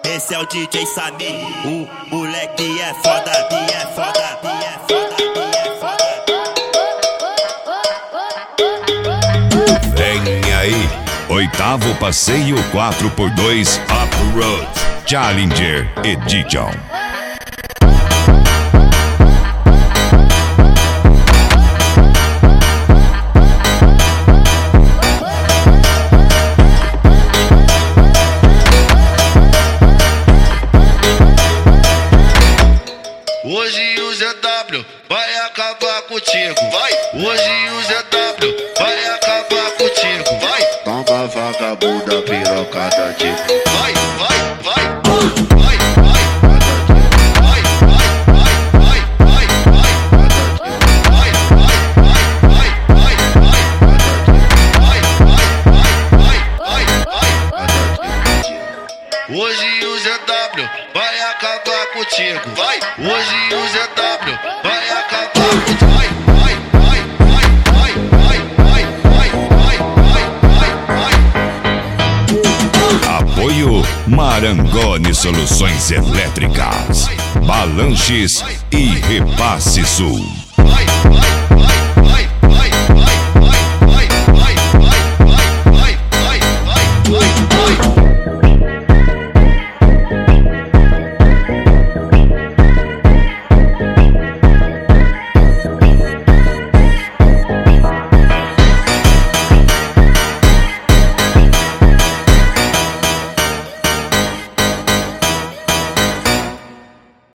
esse é o DJ Samir. O moleque é foda, é foda, é foda, é foda. Vem aí, 8º passeio 4x2 Off-Road Challenger Edition. Hoje o ZW vai acabar contigo, vai. Hoje o ZW vai acabar contigo, vai. Toma vagabunda pirocada de. Vai, vai, vai, vai, vai. Vai, vai, vai, vai, vai, vai. Vai, vai, vai, vai, vai, vai. Vai, vai, vai, vai, vai. Hoje o ZW vai acabar contigo, vai. Hoje o ZW vai acabar contigo, vai, vai, vai, vai, vai, vai, vai, vai, vai, vai. Apoio Marangoni Soluções Elétricas, Balanches e Repasse Sul. Vai.